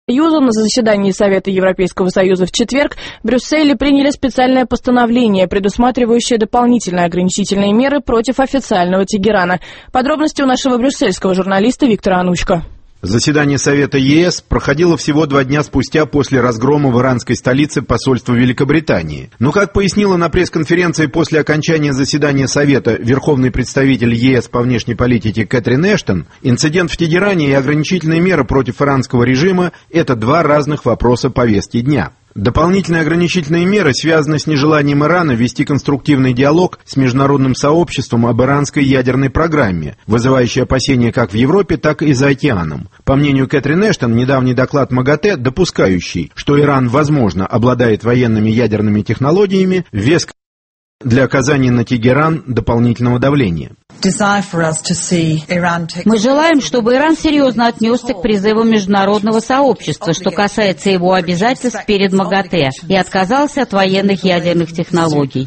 На заседании Совета Европейского Союза в четверг в Брюсселе приняли специальное постановление, предусматривающее дополнительные ограничительные меры против официального Тегерана. Подробности у нашего брюссельского журналиста Виктора Анучко. Заседание Совета ЕС проходило всего 2 дня спустя после разгрома в иранской столице посольства Великобритании. Но, как пояснила на пресс-конференции после окончания заседания Совета верховный представитель ЕС по внешней политике Кэтрин Эштон, инцидент в Тегеране и ограничительные меры против иранского режима – это 2 разных вопроса повестки дня. Дополнительные ограничительные меры связаны с нежеланием Ирана вести конструктивный диалог с международным сообществом об иранской ядерной программе, вызывающей опасения как в Европе, так и за океаном. По мнению Кэтрин Эштон, недавний доклад МАГАТЭ, допускающий, что Иран, возможно, обладает военными ядерными технологиями, веск для оказания на Тегеран дополнительного давления. Мы желаем, чтобы Иран серьезно отнесся к призыву международного сообщества, что касается его обязательств перед МАГАТЭ, и отказался от военных ядерных технологий,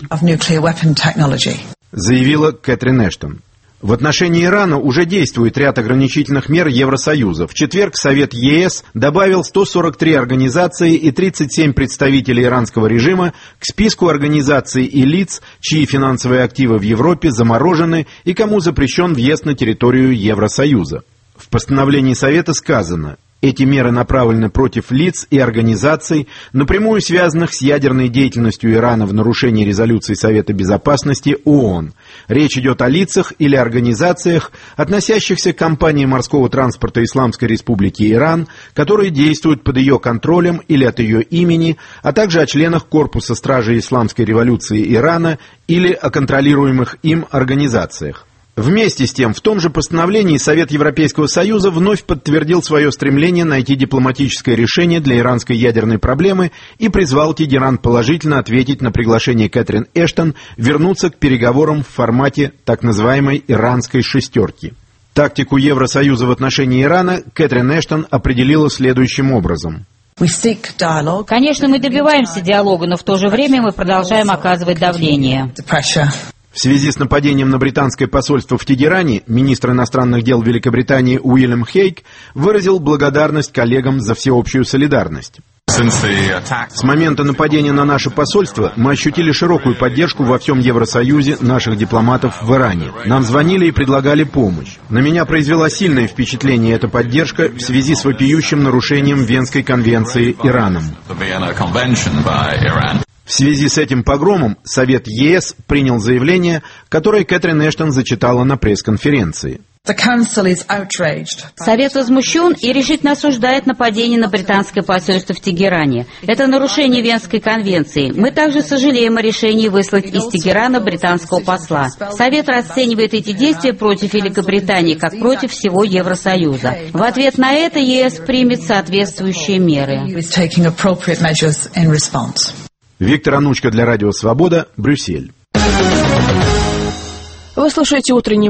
заявила Кэтрин Эштон. В отношении Ирана уже действует ряд ограничительных мер Евросоюза. В четверг Совет ЕС добавил 143 организации и 37 представителей иранского режима к списку организаций и лиц, чьи финансовые активы в Европе заморожены и кому запрещен въезд на территорию Евросоюза. В постановлении Совета сказано: эти меры направлены против лиц и организаций, напрямую связанных с ядерной деятельностью Ирана в нарушении резолюций Совета Безопасности ООН. Речь идет о лицах или организациях, относящихся к компании морского транспорта Исламской Республики Иран, которые действуют под ее контролем или от ее имени, а также о членах Корпуса Стражей Исламской Революции Ирана или о контролируемых им организациях. Вместе с тем, в том же постановлении Совет Европейского Союза вновь подтвердил свое стремление найти дипломатическое решение для иранской ядерной проблемы и призвал Тегеран положительно ответить на приглашение Кэтрин Эштон вернуться к переговорам в формате так называемой «иранской шестерки». Тактику Евросоюза в отношении Ирана Кэтрин Эштон определила следующим образом. Конечно, мы добиваемся диалога, но в то же время мы продолжаем оказывать давление. В связи с нападением на британское посольство в Тегеране министр иностранных дел Великобритании Уильям Хейг выразил благодарность коллегам за всеобщую солидарность. С момента нападения на наше посольство мы ощутили широкую поддержку во всем Евросоюзе наших дипломатов в Иране. Нам звонили и предлагали помощь. На меня произвела сильное впечатление эта поддержка в связи с вопиющим нарушением Венской конвенции Ираном. В связи с этим погромом Совет ЕС принял заявление, которое Кэтрин Эштон зачитала на пресс-конференции. Совет возмущен и решительно осуждает нападение на британское посольство в Тегеране. Это нарушение Венской конвенции. Мы также сожалеем о решении выслать из Тегерана британского посла. Совет расценивает эти действия против Великобритании как против всего Евросоюза. В ответ на это ЕС примет соответствующие меры. Виктор Анучко для Радио Свобода, Брюссель. Вы слушаете утренний